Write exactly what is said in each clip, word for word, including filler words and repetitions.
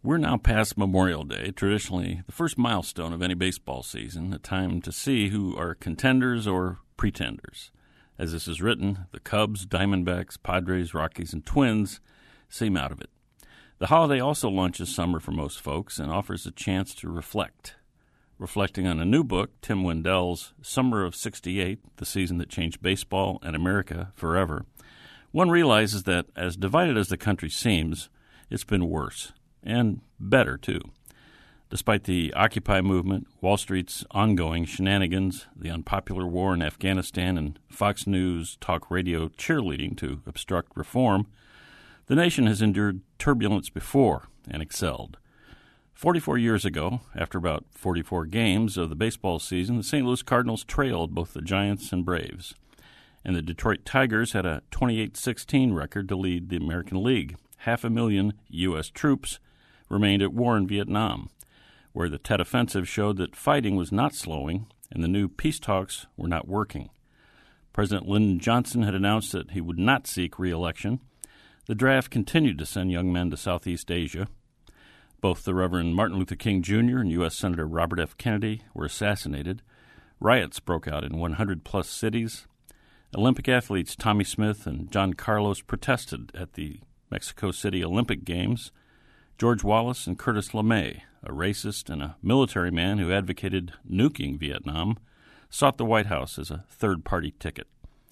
We're now past Memorial Day, traditionally the first milestone of any baseball season, a time to see who are contenders or pretenders. As this is written, the Cubs, Diamondbacks, Padres, Rockies, and Twins seem out of it. The holiday also launches summer for most folks and offers a chance to reflect. Reflecting on a new book, Tim Wendell's Summer of sixty-eight, the season that changed baseball and America forever, one realizes that, as divided as the country seems, it's been worse. And better, too. Despite the Occupy movement, Wall Street's ongoing shenanigans, the unpopular war in Afghanistan, and Fox News talk radio cheerleading to obstruct reform, the nation has endured turbulence before and excelled. Forty-four years ago, after about forty-four games of the baseball season, the Saint Louis Cardinals trailed both the Giants and Braves, and the Detroit Tigers had a twenty-eight sixteen record to lead the American League. Half a million U S troops remained at war in Vietnam, where the Tet Offensive showed that fighting was not slowing and the new peace talks were not working. President Lyndon Johnson had announced that he would not seek re-election. The draft continued to send young men to Southeast Asia. Both the Reverend Martin Luther King Junior and U S Senator Robert F. Kennedy were assassinated. Riots broke out in one hundred plus cities. Olympic athletes Tommy Smith and John Carlos protested at the Mexico City Olympic Games. George Wallace and Curtis LeMay, a racist and a military man who advocated nuking Vietnam, sought the White House as a third-party ticket.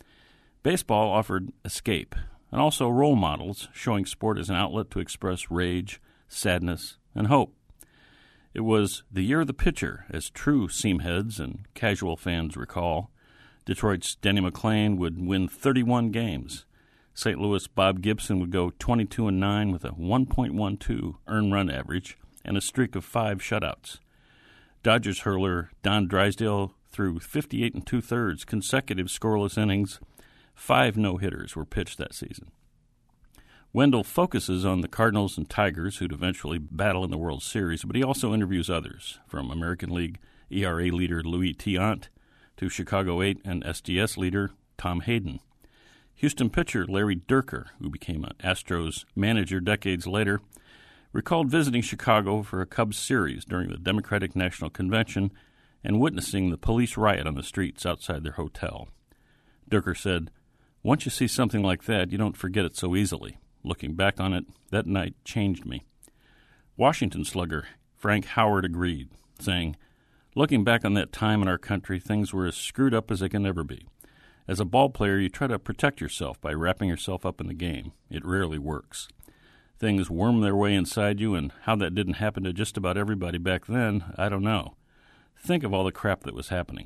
Baseball offered escape and also role models, showing sport as an outlet to express rage, sadness, and hope. It was the year of the pitcher, as true seamheads and casual fans recall. Detroit's Denny McLain would win thirty-one games. Saint Louis' Bob Gibson would go twenty-two and nine with a one point one two earned run average and a streak of five shutouts. Dodgers hurler Don Drysdale threw fifty-eight and two-thirds consecutive scoreless innings. Five no-hitters were pitched that season. Wendell focuses on the Cardinals and Tigers, who'd eventually battle in the World Series, but he also interviews others, from American League E R A leader Louis Tiant to Chicago eight and S D S leader Tom Hayden. Houston pitcher Larry Dierker, who became an Astros manager decades later, recalled visiting Chicago for a Cubs series during the Democratic National Convention and witnessing the police riot on the streets outside their hotel. Dierker said, "Once you see something like that, you don't forget it so easily. Looking back on it, that night changed me." Washington slugger Frank Howard agreed, saying, "Looking back on that time in our country, things were as screwed up as they can ever be. As a ball player, you try to protect yourself by wrapping yourself up in the game. It rarely works. Things worm their way inside you, and how that didn't happen to just about everybody back then, I don't know. Think of all the crap that was happening."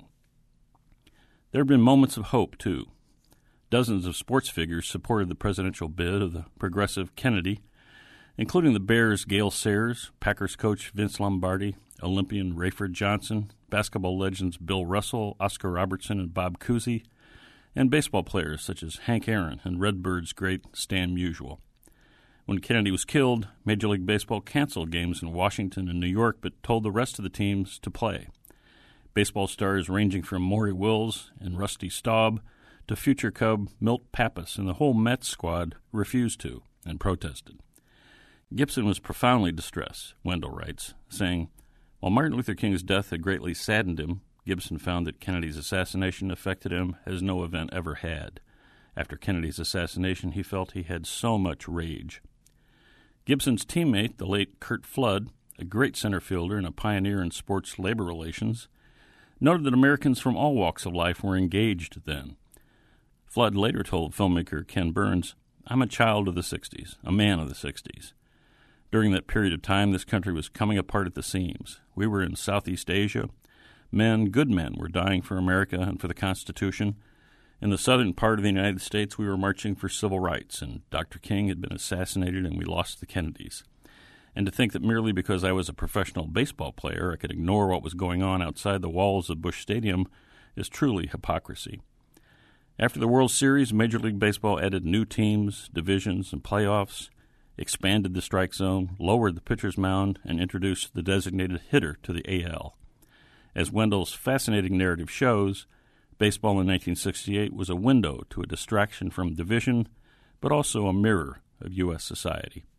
There have been moments of hope, too. Dozens of sports figures supported the presidential bid of the progressive Kennedy, including the Bears' Gale Sayers, Packers coach Vince Lombardi, Olympian Rayford Johnson, basketball legends Bill Russell, Oscar Robertson, and Bob Cousy, and baseball players such as Hank Aaron and Redbirds great Stan Musial. When Kennedy was killed, Major League Baseball canceled games in Washington and New York but told the rest of the teams to play. Baseball stars ranging from Maury Wills and Rusty Staub to future Cub Milt Pappas and the whole Mets squad refused to and protested. Gibson was profoundly distressed, Wendell writes, saying, "While Martin Luther King's death had greatly saddened him, Gibson found that Kennedy's assassination affected him as no event ever had. After Kennedy's assassination, he felt he had so much rage." Gibson's teammate, the late Curt Flood, a great center fielder and a pioneer in sports labor relations, noted that Americans from all walks of life were engaged then. Flood later told filmmaker Ken Burns, "I'm a child of the sixties, a man of the sixties. During that period of time, this country was coming apart at the seams. We were in Southeast Asia. Men, good men, were dying for America and for the Constitution. In the southern part of the United States, we were marching for civil rights, and Doctor King had been assassinated, and we lost the Kennedys. And to think that merely because I was a professional baseball player, I could ignore what was going on outside the walls of Busch Stadium is truly hypocrisy." After the World Series, Major League Baseball added new teams, divisions, and playoffs, expanded the strike zone, lowered the pitcher's mound, and introduced the designated hitter to the A L. As Wendell's fascinating narrative shows, baseball in nineteen sixty-eight was a window to a distraction from division, but also a mirror of U S society.